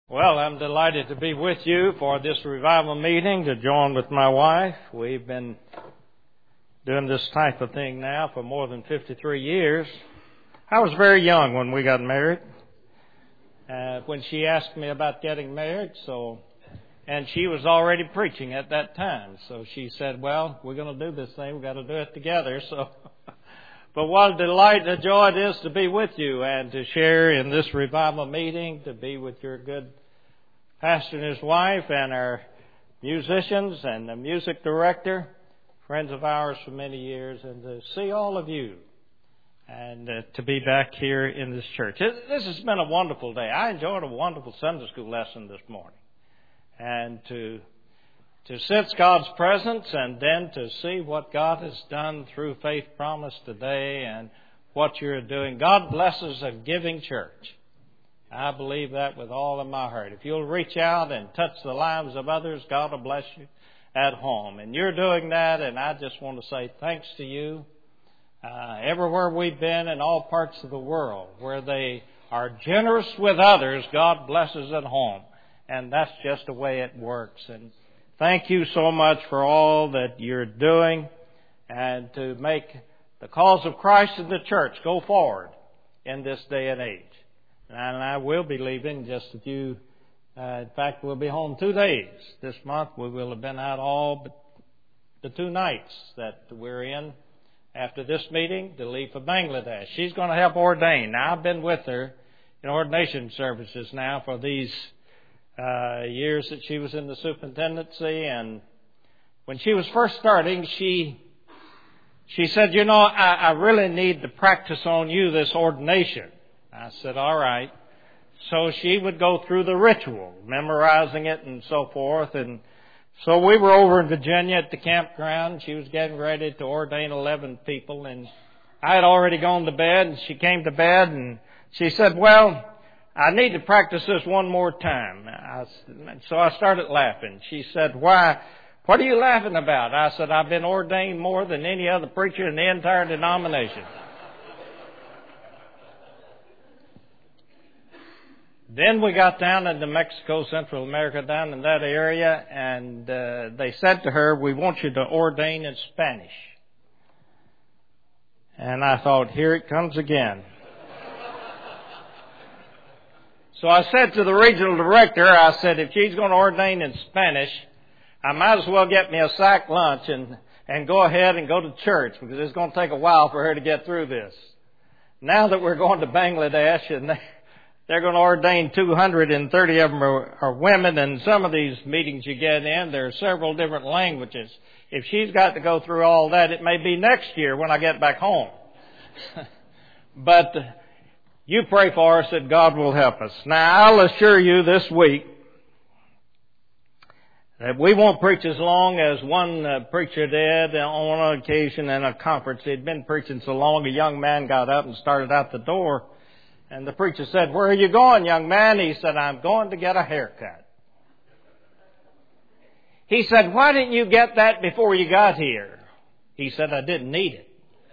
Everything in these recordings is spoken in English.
Well, I'm delighted to be with you for this revival meeting, to join with my wife. We've been doing this type of thing now for more than 53 years. I was very young when we got married, when she asked me about getting married, and she was already preaching at that time. So she said, well, we're going to do this thing. We've got to do it together. But what a delight and a joy it is to be with you and to share in this revival meeting, to be with your good pastor and his wife and our musicians and the music director, friends of ours for many years, and to see all of you and to be back here in this church. This has been a wonderful day. I enjoyed a wonderful Sunday school lesson this morning. And to sense God's presence and then to see what God has done through Faith Promise today and what you're doing. God blesses a giving church. I believe that with all of my heart. If you'll reach out and touch the lives of others, God will bless you at home. And you're doing that, and I just want to say thanks to you. Everywhere we've been in all parts of the world where they are generous with others, God blesses at home. And that's just the way it works. And thank you so much for all that you're doing and to make the cause of Christ and the church go forward in this day and age. And I will be leaving just a few, in fact, we'll be home 2 days this month. We will have been out all but the 2 nights that we're in after this meeting to leave for Bangladesh. She's going to help ordain. Now, I've been with her in ordination services now for these years that she was in the superintendency, and when she was first starting, she said, you know, I really need to practice on you this ordination. I said, all right. So she would go through the ritual, memorizing it and so forth, and so we were over in Virginia at the campground. She was getting ready to ordain 11 people, and I had already gone to bed, and she came to bed, and she said, well, I need to practice this one more time. So I started laughing. She said, why? What are you laughing about? I said, I've been ordained more than any other preacher in the entire denomination. Then we got down into Mexico, Central America, down in that area, and they said to her, we want you to ordain in Spanish. And I thought, here it comes again. So I said to the regional director, I said, if she's going to ordain in Spanish, I might as well get me a sack lunch and go ahead and go to church, because it's going to take a while for her to get through this. Now that we're going to Bangladesh and they're going to ordain 230 of them are women, and some of these meetings you get in, there are several different languages. If she's got to go through all that, it may be next year when I get back home. But you pray for us that God will help us. Now, I'll assure you this week that we won't preach as long as one preacher did on an occasion in a conference. He'd been preaching so long, a young man got up and started out the door. And the preacher said, where are you going, young man? He said, I'm going to get a haircut. He said, why didn't you get that before you got here? He said, I didn't need it.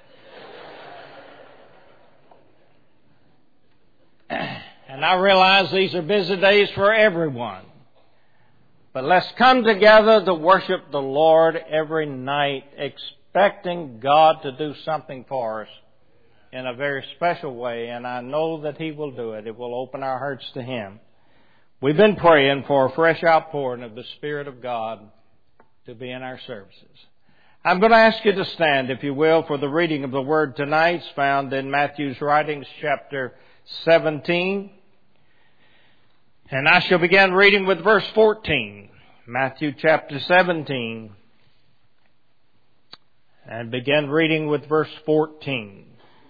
And I realize these are busy days for everyone. But let's come together to worship the Lord every night, expecting God to do something for us in a very special way. And I know that He will do it. It will open our hearts to Him. We've been praying for a fresh outpouring of the Spirit of God to be in our services. I'm going to ask you to stand, if you will, for the reading of the Word tonight. It's found in Matthew's writings, chapter 17. And I shall begin reading with verse 14. Matthew chapter 17. And begin reading with verse 14.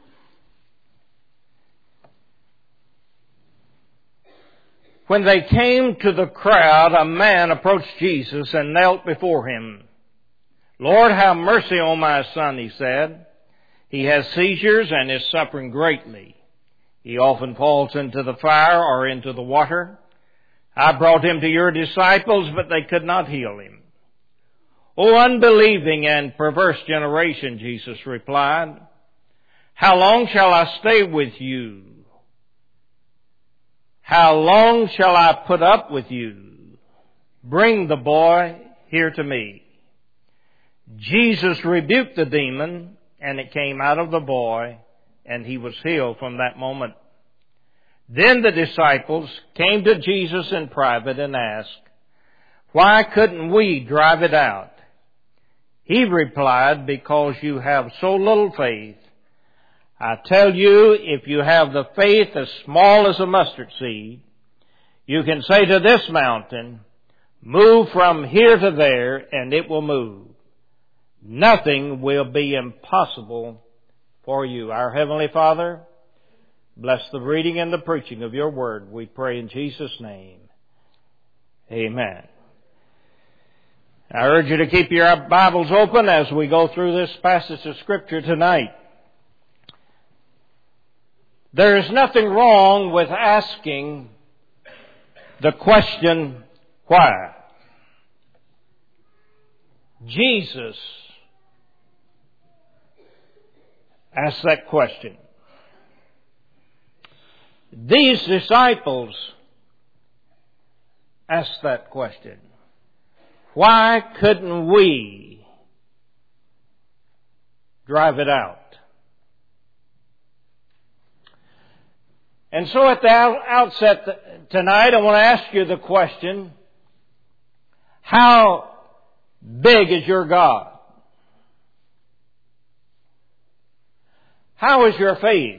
When they came to the crowd, a man approached Jesus and knelt before Him. Lord, have mercy on my son, he said. He has seizures and is suffering greatly. He often falls into the fire or into the water. I brought him to your disciples, but they could not heal him. O unbelieving and perverse generation, Jesus replied, how long shall I stay with you? How long shall I put up with you? Bring the boy here to me. Jesus rebuked the demon, and it came out of the boy, and he was healed from that moment. Then the disciples came to Jesus in private and asked, "Why couldn't we drive it out?" He replied, "Because you have so little faith. I tell you, if you have the faith as small as a mustard seed, you can say to this mountain, 'Move from here to there,' and it will move. Nothing will be impossible for you." Our Heavenly Father, bless the reading and the preaching of your word. We pray in Jesus' name. Amen. I urge you to keep your Bibles open as we go through this passage of Scripture tonight. There is nothing wrong with asking the question, why? Jesus asked that question. These disciples asked that question. Why couldn't we drive it out? And so at the outset tonight, I want to ask you the question, how big is your God? How is your faith?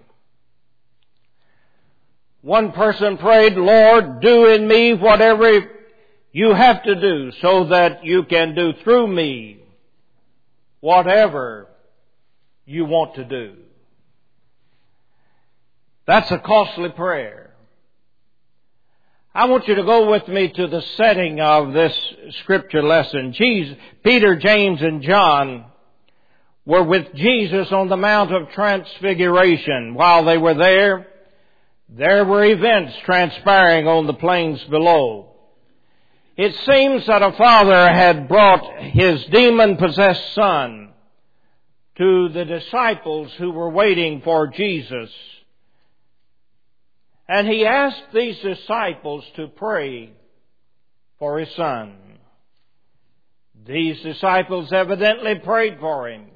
One person prayed, "Lord, do in me whatever you have to do so that you can do through me whatever you want to do." That's a costly prayer. I want you to go with me to the setting of this scripture lesson. Peter, James, and John were with Jesus on the Mount of Transfiguration. While they were there were events transpiring on the plains below. It seems that a father had brought his demon-possessed son to the disciples who were waiting for Jesus. And he asked these disciples to pray for his son. These disciples evidently prayed for him,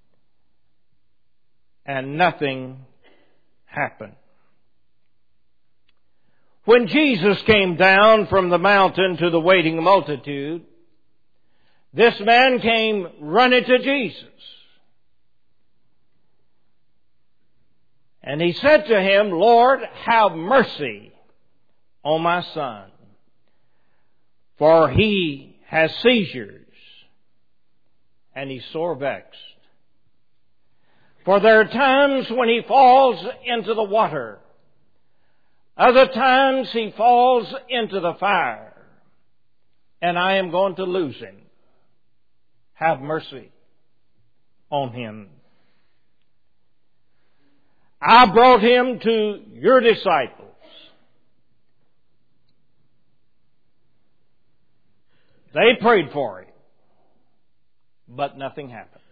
and nothing happened. When Jesus came down from the mountain to the waiting multitude, this man came running to Jesus. And he said to him, "Lord, have mercy on my son, for he has seizures, and he's sore vexed. For there are times when he falls into the water. Other times he falls into the fire, and I am going to lose him. Have mercy on him. I brought him to your disciples. They prayed for him, but nothing happened."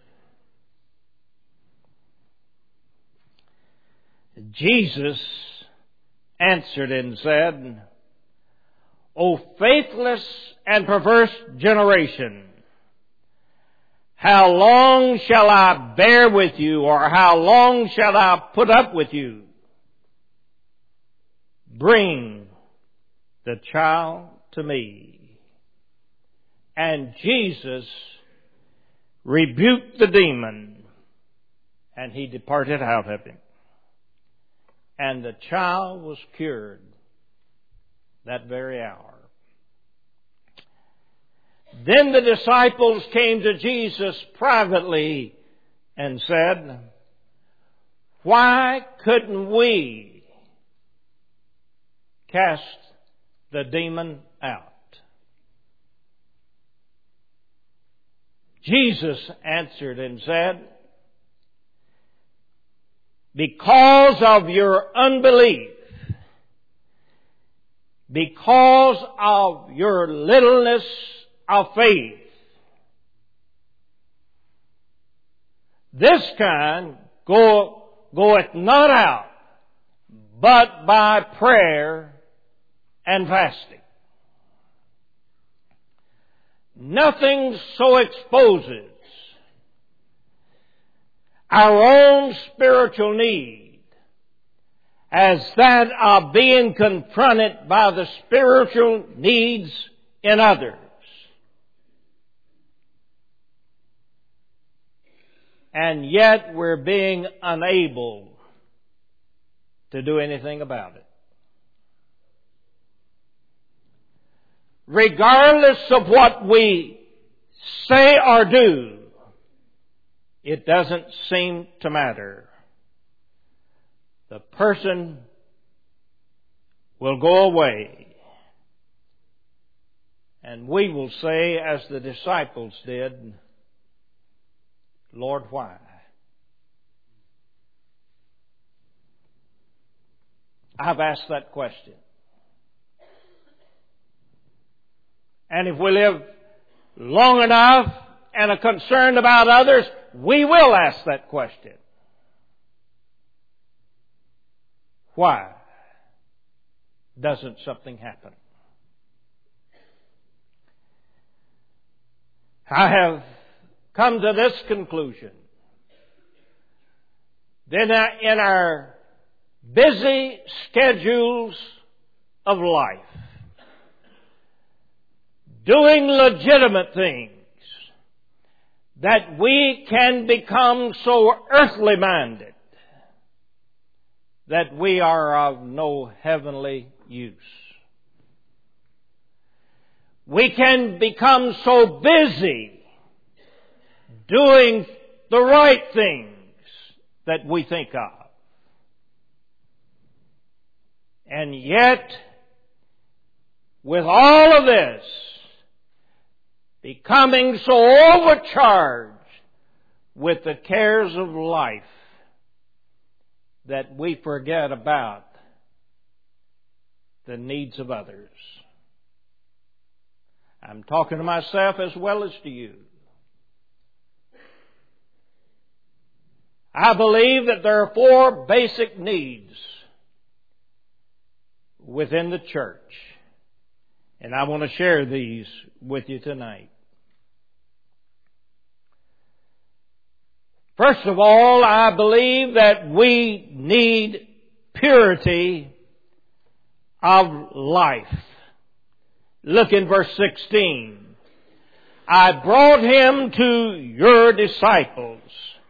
Jesus answered and said, "O faithless and perverse generation, how long shall I bear with you, or how long shall I put up with you? Bring the child to me." And Jesus rebuked the demon, and he departed out of him. And the child was cured that very hour. Then the disciples came to Jesus privately and said, "Why couldn't we cast the demon out?" Jesus answered and said, "Because of your unbelief, because of your littleness of faith, this kind goeth not out, but by prayer and fasting. Nothing so exposes our own spiritual need as that of being confronted by the spiritual needs in others. And yet we're being unable to do anything about it. Regardless of what we say or do, it doesn't seem to matter. The person will go away, and we will say, as the disciples did, Lord, why? I've asked that question. And if we live long enough and are concerned about others, we will ask that question. Why doesn't something happen? I have come to this conclusion. Then in our busy schedules of life, doing legitimate things, that we can become so earthly minded that we are of no heavenly use. We can become so busy doing the right things that we think of. And yet, with all of this, becoming so overcharged with the cares of life that we forget about the needs of others. I'm talking to myself as well as to you. I believe that there are 4 basic needs within the church, and I want to share these with you tonight. First of all, I believe that we need purity of life. Look in verse 16. I brought him to your disciples,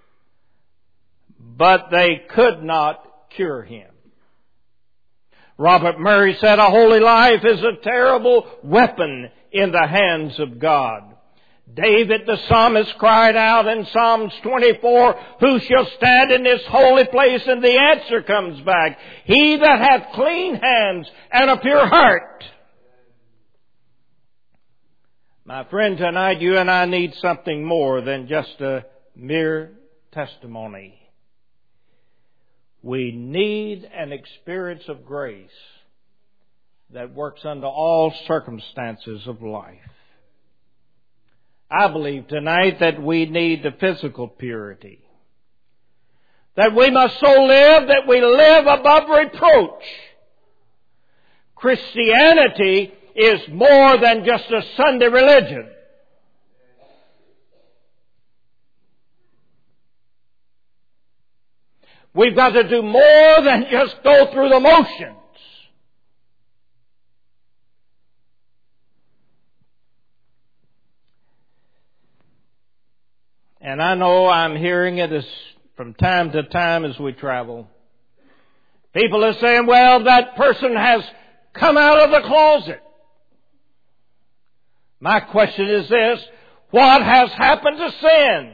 but they could not cure him. Robert Murray said, a holy life is a terrible weapon in the hands of God. David the psalmist cried out in Psalms 24, who shall stand in this holy place? And the answer comes back, he that hath clean hands and a pure heart. My friend, tonight you and I need something more than just a mere testimony. We need an experience of grace that works under all circumstances of life. I believe tonight that we need the physical purity. That we must so live that we live above reproach. Christianity is more than just a Sunday religion. We've got to do more than just go through the motions. And I know I'm hearing it from time to time as we travel. People are saying, well, that person has come out of the closet. My question is this, what has happened to sin?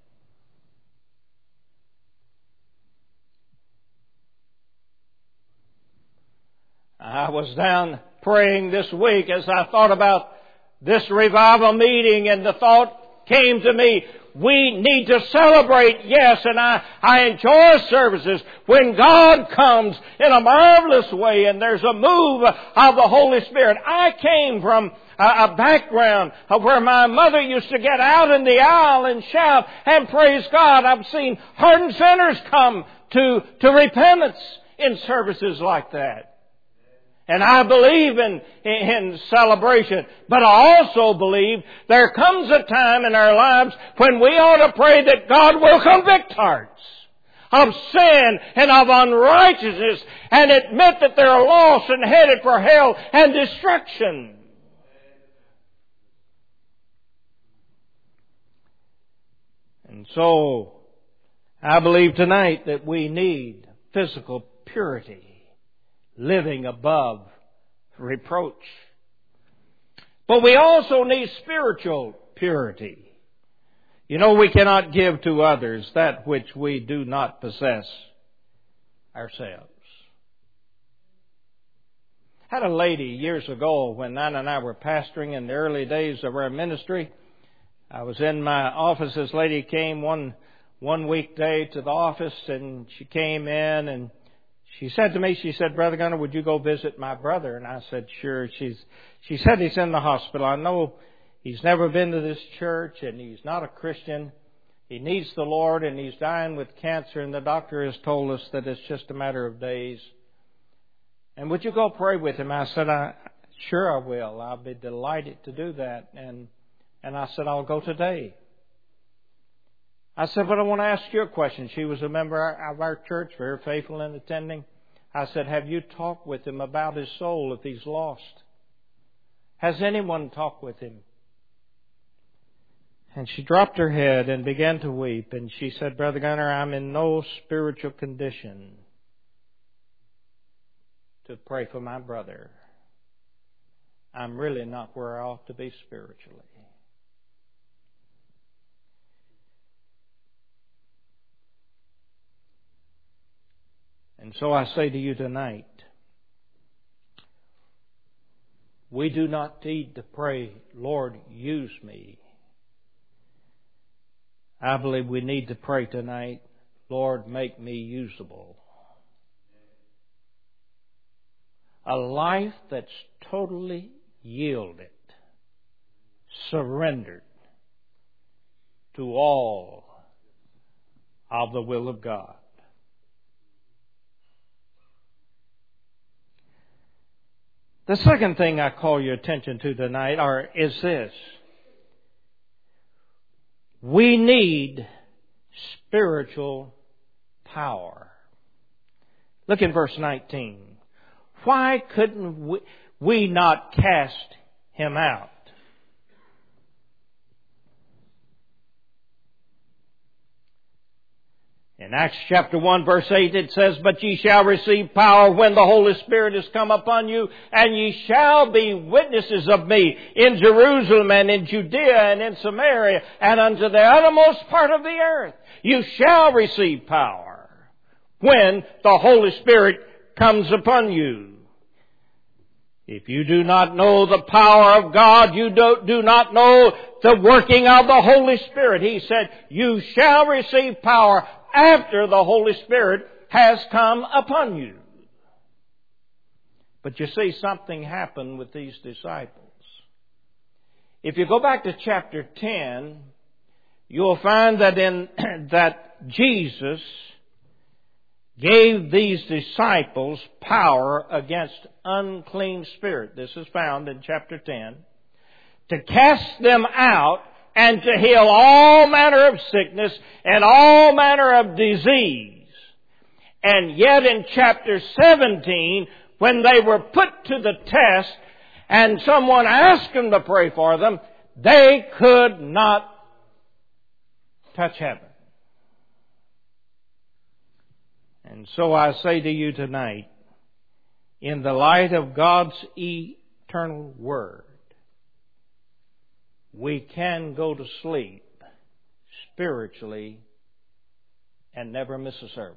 I was down praying this week as I thought about this revival meeting, and the thought came to me, we need to celebrate, yes, and I enjoy services when God comes in a marvelous way and there's a move of the Holy Spirit. I came from a background of where my mother used to get out in the aisle and shout and praise God. I've seen hardened sinners come to repentance in services like that. And I believe in celebration, but I also believe there comes a time in our lives when we ought to pray that God will convict hearts of sin and of unrighteousness and admit that they're lost and headed for hell and destruction. And so, I believe tonight that we need physical purity, living above reproach. But we also need spiritual purity. You know, we cannot give to others that which we do not possess ourselves. I had a lady years ago when Nana and I were pastoring in the early days of our ministry. I was in my office. This lady came one weekday to the office, and she came in and she said to me, she said, "Brother Gunner, would you go visit my brother?" And I said, "Sure." She said, "He's in the hospital. I know he's never been to this church and he's not a Christian. He needs the Lord and he's dying with cancer, and the doctor has told us that it's just a matter of days. And would you go pray with him?" I said, "Sure I will. I'll be delighted to do that." And I said, "I'll go today." I said, "But I want to ask you a question." She was a member of our church, very faithful in attending. I said, "Have you talked with him about his soul if he's lost? Has anyone talked with him?" And she dropped her head and began to weep. And she said, "Brother Gunner, I'm in no spiritual condition to pray for my brother. I'm really not where I ought to be spiritually." And so I say to you tonight, we do not need to pray, "Lord, use me." I believe we need to pray tonight, "Lord, make me usable." A life that's totally yielded, surrendered to all of the will of God. The second thing I call your attention to tonight is this. We need spiritual power. Look in verse 19. Why couldn't we not cast him out? In Acts chapter 1 verse 8 it says, "But ye shall receive power when the Holy Spirit is come upon you, and ye shall be witnesses of me in Jerusalem and in Judea and in Samaria and unto the uttermost part of the earth." You shall receive power when the Holy Spirit comes upon you. If you do not know the power of God, you do not know the working of the Holy Spirit. He said, you shall receive power after the Holy Spirit has come upon you. But you see, something happened with these disciples. If you go back to chapter 10, you'll find that that Jesus gave these disciples power against unclean spirit. This is found in chapter 10. To cast them out and to heal all manner of sickness and all manner of disease. And yet in chapter 17, when they were put to the test and someone asked them to pray for them, they could not touch heaven. And so I say to you tonight, in the light of God's eternal Word, we can go to sleep spiritually and never miss a service.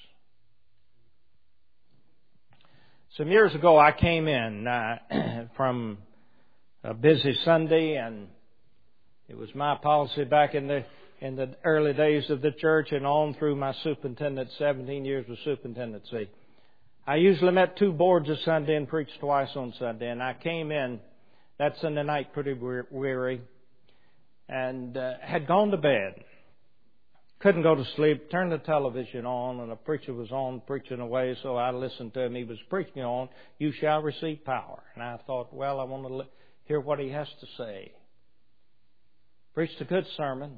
Some years ago I came in from a busy Sunday, and it was my policy back in the early days of the church and on through my 17 years of superintendency. I usually met 2 boards a Sunday and preached twice on Sunday. And I came in that Sunday night pretty weary and had gone to bed. couldn't go to sleep, turned the television on, and a preacher was on preaching away, so I listened to him. He was preaching on, "You shall receive power." And I thought, well, I want to hear what he has to say. Preached a good sermon.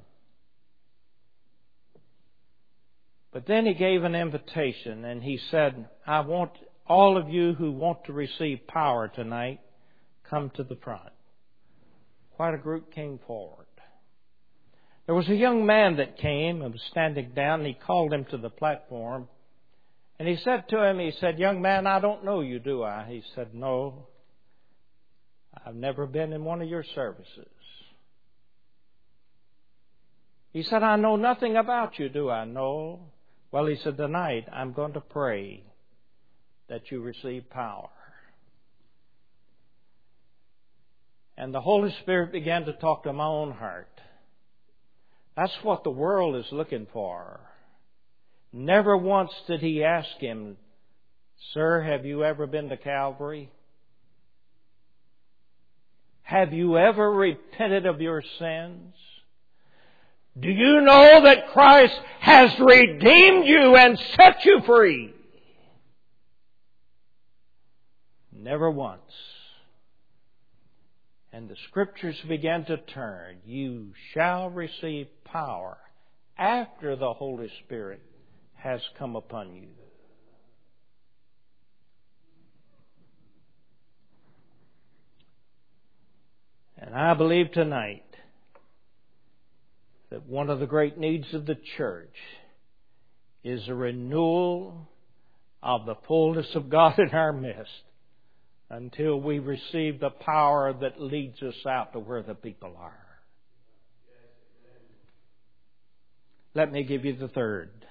But then he gave an invitation, and he said, "I want all of you who want to receive power tonight, come to the front." Quite a group came forward. There was a young man that came and was standing down, and he called him to the platform. And he said to him, "Young man, I don't know you, do I?" He said, "No, I've never been in one of your services." He said, "I know nothing about you, do I?" "No." Well, he said, "Tonight I'm going to pray that you receive power." And the Holy Spirit began to talk to my own heart. That's what the world is looking for. Never once did he ask him, "Sir, have you ever been to Calvary? Have you ever repented of your sins? Do you know that Christ has redeemed you and set you free?" Never once. And the Scriptures began to turn. You shall receive power after the Holy Spirit has come upon you. And I believe tonight that one of the great needs of the church is a renewal of the fullness of God in our midst until we receive the power that leads us out to where the people are. Let me give you the third.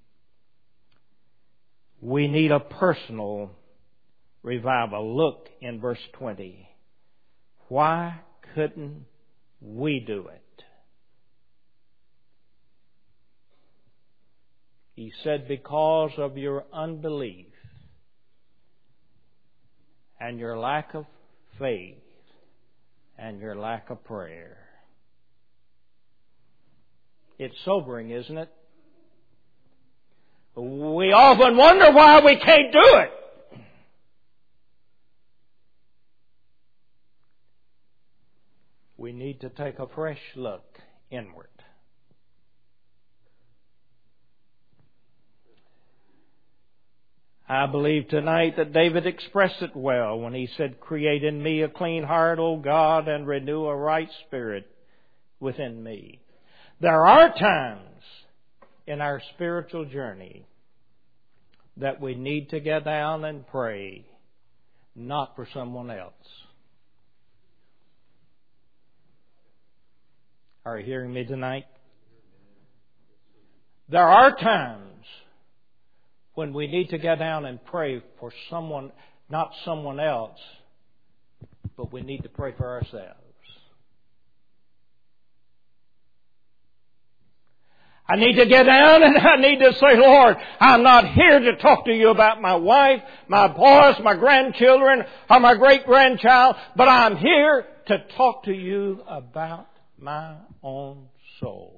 We need a personal revival. Look in verse 20. Why couldn't we do it? He said, because of your unbelief and your lack of faith and your lack of prayer. It's sobering, isn't it? We often wonder why we can't do it. We need to take a fresh look inward. I believe tonight that David expressed it well when he said, "Create in me a clean heart, O God, and renew a right spirit within me." There are times in our spiritual journey that we need to get down and pray, not for someone else. Are you hearing me tonight? There are times when we need to get down and pray for someone, not someone else, but we need to pray for ourselves. I need to get down and I need to say, "Lord, I'm not here to talk to you about my wife, my boss, my grandchildren, or my great-grandchild, but I'm here to talk to you about my own soul."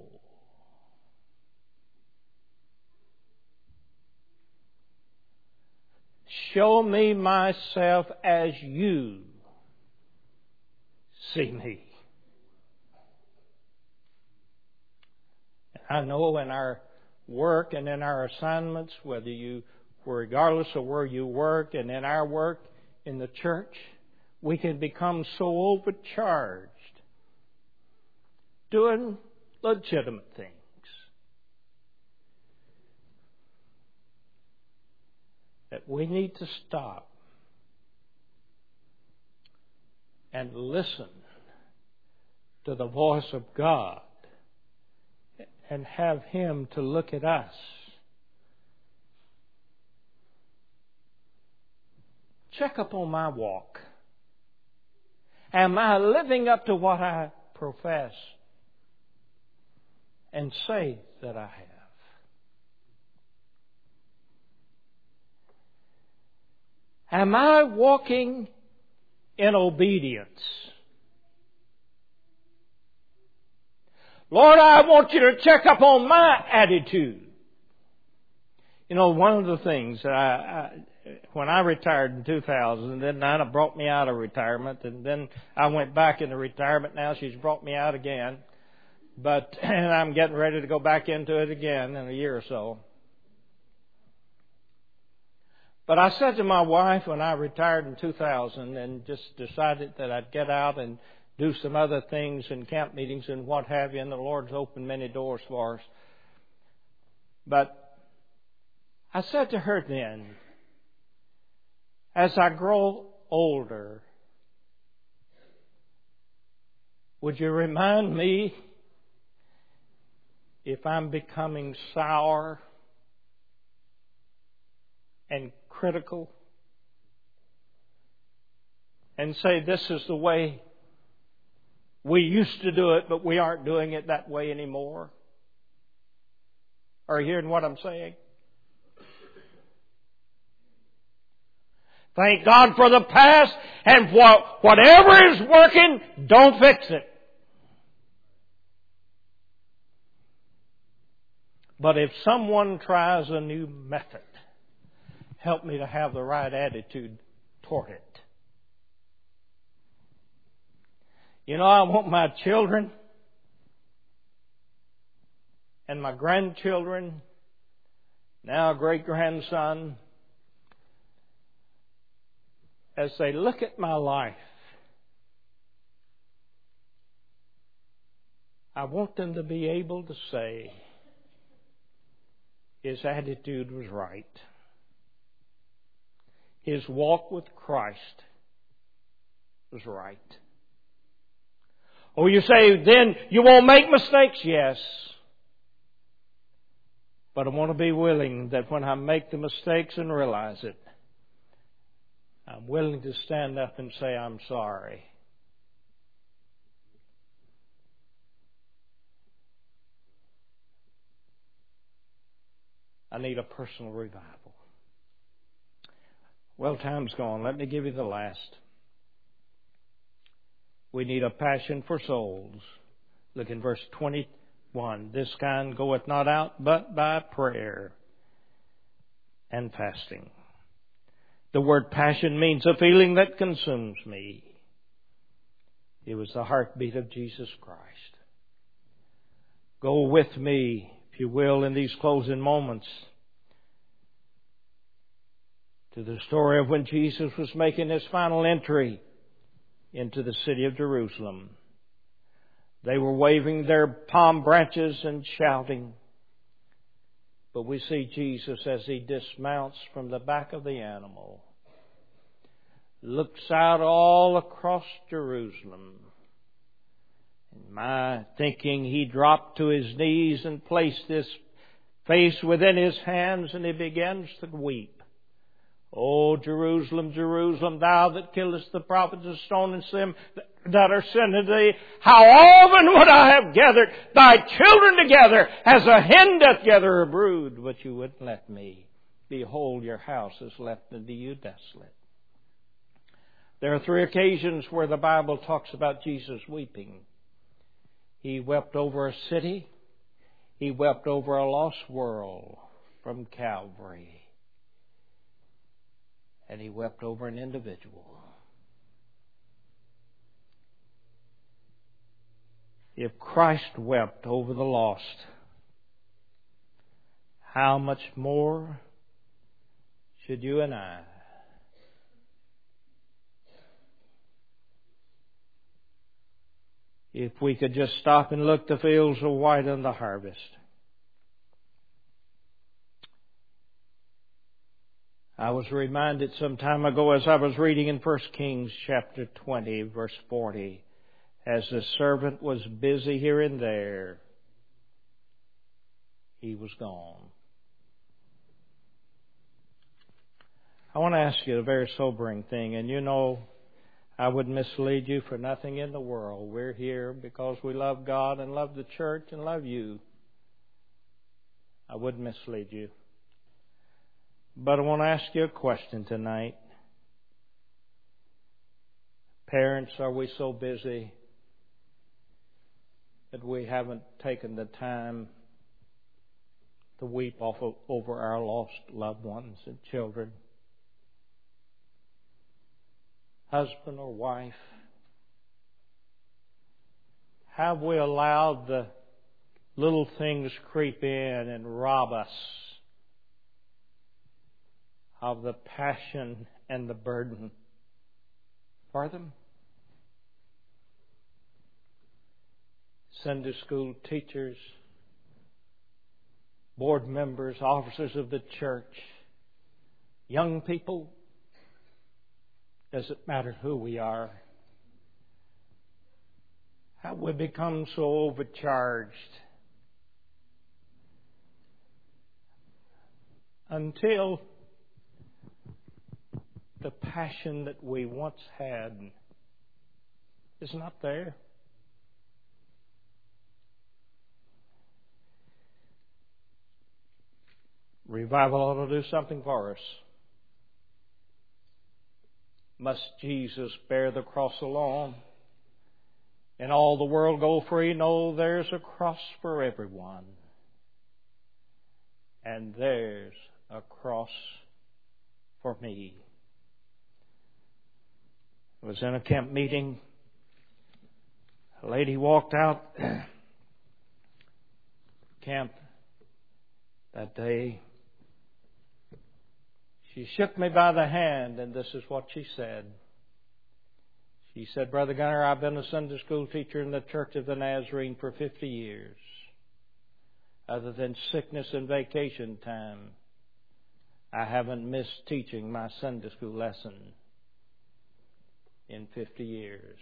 Show me myself as you see me. I know in our work and in our assignments, regardless of where you work and in our work in the church, we can become so overcharged doing legitimate things. That we need to stop and listen to the voice of God and have Him to look at us. Check up on my walk. Am I living up to what I profess and say that I have? Am I walking in obedience? Lord, I want you to check up on my attitude. You know, one of the things that when I retired in 2000, then Nina brought me out of retirement, and then I went back into retirement. Now she's brought me out again. And I'm getting ready to go back into it again in a year or so. But I said to my wife when I retired in 2000 and just decided that I'd get out and do some other things in camp meetings and what have you, and the Lord's opened many doors for us. But I said to her then, as I grow older, would you remind me if I'm becoming sour and critical and say this is the way we used to do it, but we aren't doing it that way anymore? Are you hearing what I'm saying? Thank God for the past, and whatever is working, don't fix it. But if someone tries a new method, help me to have the right attitude toward it. You know, I want my children and my grandchildren, now a great-grandson, as they look at my life, I want them to be able to say, his attitude was right. His walk with Christ was right. Oh, you say, then you won't make mistakes? Yes. But I want to be willing that when I make the mistakes and realize it, I'm willing to stand up and say, I'm sorry. I need a personal revival. Well, time's gone. Let me give you the last. We need a passion for souls. Look in verse 21. This kind goeth not out but by prayer and fasting. The word passion means a feeling that consumes me. It was the heartbeat of Jesus Christ. Go with me, if you will, in these closing moments to the story of when Jesus was making his final entry into the city of Jerusalem. They were waving their palm branches and shouting. But we see Jesus as he dismounts from the back of the animal, looks out all across Jerusalem. In my thinking, he dropped to his knees and placed his face within his hands, and he begins to weep. O Jerusalem, Jerusalem, thou that killest the prophets and stonest them that are sent unto thee, how often would I have gathered thy children together as a hen doth gather her brood, but you wouldn't let me. Behold, your house is left unto you desolate. There are 3 occasions where the Bible talks about Jesus weeping. He wept over a city. He wept over a lost world from Calvary. And he wept over an individual. If Christ wept over the lost, how much more should you and I? If we could just stop and look, the fields are white on the harvest. I was reminded some time ago as I was reading in 1 Kings chapter 20, verse 40, as the servant was busy here and there, he was gone. I want to ask you a very sobering thing, and you know I would mislead you for nothing in the world. We're here because we love God and love the church and love you. I wouldn't mislead you. But I want to ask you a question tonight. Parents, are we so busy that we haven't taken the time to weep over our lost loved ones and children, husband or wife. Have we allowed the little things creep in and rob us of the passion and the burden for them? Sunday school teachers, board members, officers of the church, young people, doesn't matter who we are. Have we become so overcharged until the passion that we once had is not there? Revival ought to do something for us. Must Jesus bear the cross alone and all the world go free? No, there's a cross for everyone. And there's a cross for me. I was in a camp meeting. A lady walked out camp that day. She shook me by the hand, and this is what she said. She said, "Brother Gunner, I've been a Sunday school teacher in the Church of the Nazarene for 50 years. Other than sickness and vacation time, I haven't missed teaching my Sunday school lesson in 50 years.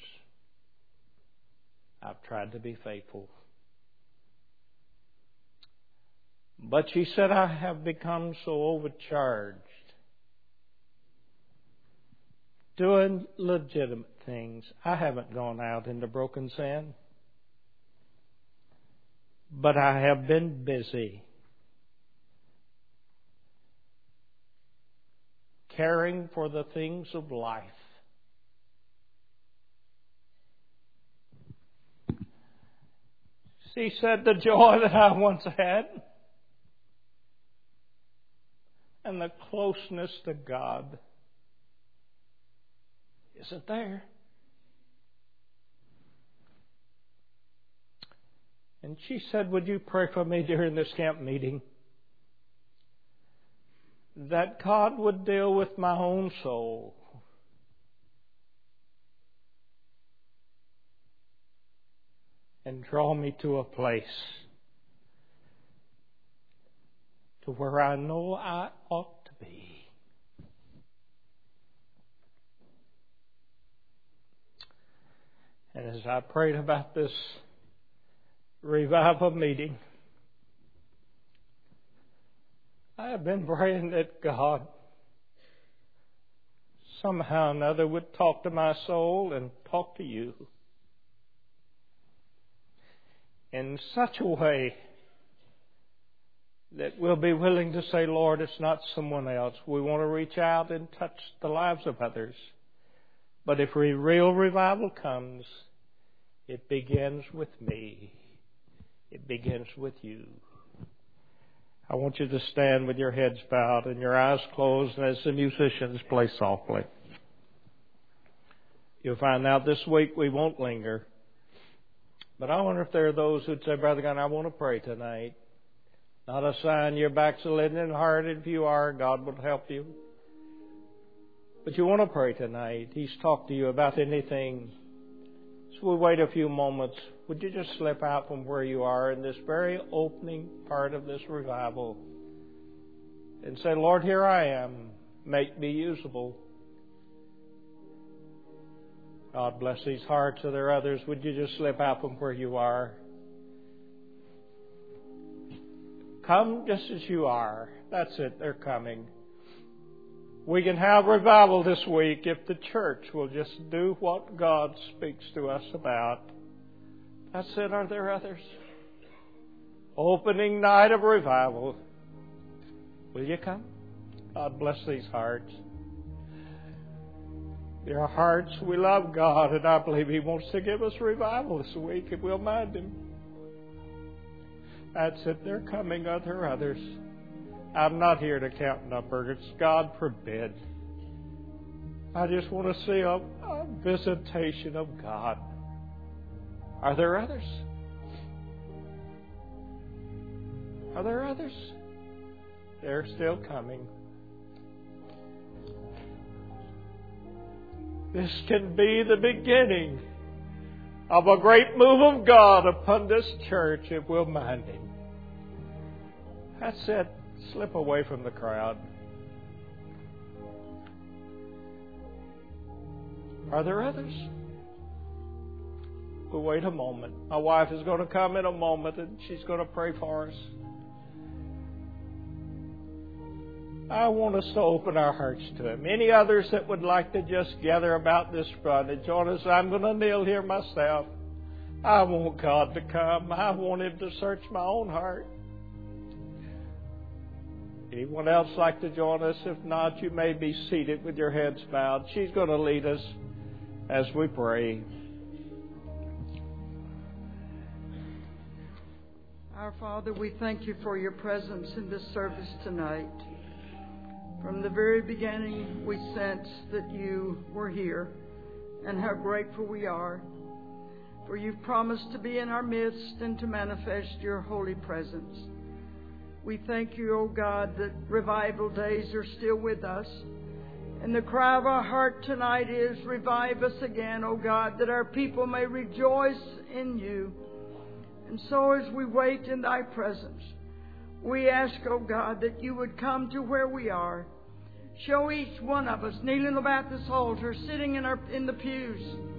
I've tried to be faithful." But she said, "I have become so overcharged doing legitimate things. I haven't gone out into broken sin, but I have been busy caring for the things of life." She said, "The joy that I once had and the closeness to God isn't there." And she said, "Would you pray for me during this camp meeting that God would deal with my own soul and draw me to a place to where I know I ought to be." And as I prayed about this revival meeting, I have been praying that God somehow or another would talk to my soul and talk to you in such a way that we'll be willing to say, "Lord, it's not someone else. We want to reach out and touch the lives of others. But if real revival comes, it begins with me. It begins with you." I want you to stand with your heads bowed and your eyes closed, and as the musicians play softly. You'll find out this week we won't linger. But I wonder if there are those who'd say, "Brother Gunn, I want to pray tonight." Not a sign you're backslidden in heart. If you are, God will help you. But you want to pray tonight. He's talked to you about anything. So we'll wait a few moments. Would you just slip out from where you are in this very opening part of this revival and say, "Lord, here I am. Make me usable." God bless these hearts. Are there others? Would you just slip out from where you are? Come just as you are. That's it. They're coming. We can have revival this week if the church will just do what God speaks to us about. That's it. Are there others? Opening night of revival. Will you come? God bless these hearts. There are hearts, we love God, and I believe He wants to give us revival this week if we'll mind Him. That's it. They're coming. Are there others? I'm not here to count numbers. It's God forbid. I just want to see a visitation of God. Are there others? Are there others? They're still coming. This can be the beginning of a great move of God upon this church if we'll mind Him. That's it. Slip away from the crowd. Are there others? We'll wait a moment. My wife is going to come in a moment and she's going to pray for us. I want us to open our hearts to Him. Any others that would like to just gather about this front and join us? I'm going to kneel here myself. I want God to come. I want Him to search my own heart. Anyone else like to join us? If not, you may be seated with your heads bowed. She's going to lead us as we pray. Our Father, we thank You for Your presence in this service tonight. From the very beginning, we sensed that You were here, and how grateful we are. For You've promised to be in our midst and to manifest Your holy presence. We thank You, O God, that revival days are still with us. And the cry of our heart tonight is, revive us again, O God, that our people may rejoice in You. And so as we wait in Thy presence, we ask, O God, that You would come to where we are. Show each one of us kneeling about this altar, sitting in the pews,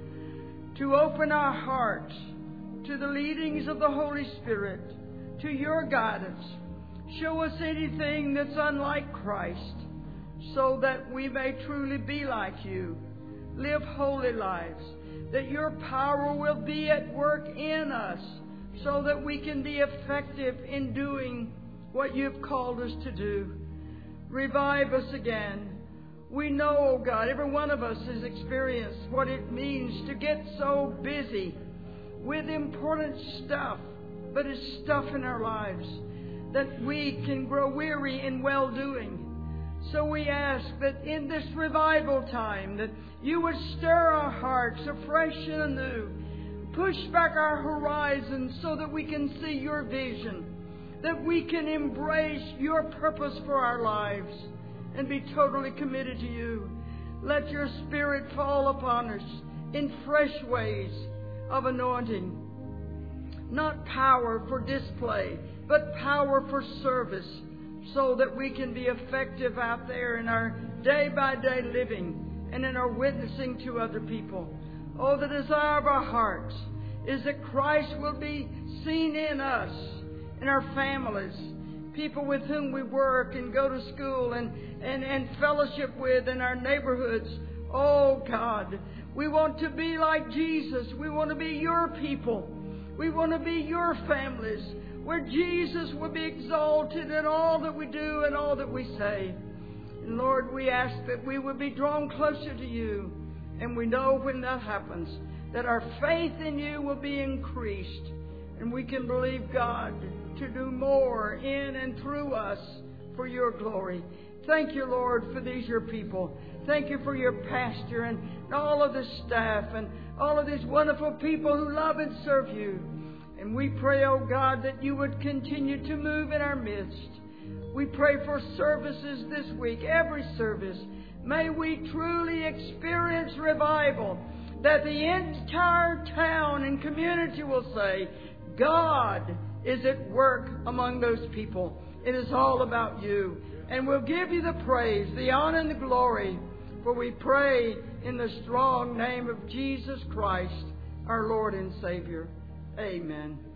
to open our hearts to the leadings of the Holy Spirit, to Your guidance. Show us anything that's unlike Christ, so that we may truly be like You, live holy lives, that Your power will be at work in us, so that we can be effective in doing what You've called us to do. Revive us again. We know, oh God, every one of us has experienced what it means to get so busy with important stuff, but it's stuff in our lives that we can grow weary in well-doing. So we ask that in this revival time that You would stir our hearts afresh and anew, push back our horizons so that we can see Your vision, that we can embrace Your purpose for our lives and be totally committed to You. Let Your Spirit fall upon us in fresh ways of anointing. Not power for display, but power for service, so that we can be effective out there in our day-by-day living and in our witnessing to other people. Oh, the desire of our hearts is that Christ will be seen in us, in our families, people with whom we work and go to school and fellowship with in our neighborhoods. Oh, God, we want to be like Jesus. We want to be Your people. We want to be Your families, where Jesus will be exalted in all that we do and all that we say. And Lord, we ask that we will be drawn closer to You. And we know when that happens, that our faith in You will be increased. And we can believe, God, to do more in and through us for Your glory. Thank You, Lord, for these Your people. Thank You for Your pastor and all of the staff and all of these wonderful people who love and serve You. And we pray, oh God, that You would continue to move in our midst. We pray for services this week, every service. May we truly experience revival, that the entire town and community will say, God is at work among those people. It is all about You. And we'll give You the praise, the honor, and the glory. For we pray in the strong name of Jesus Christ, our Lord and Savior. Amen.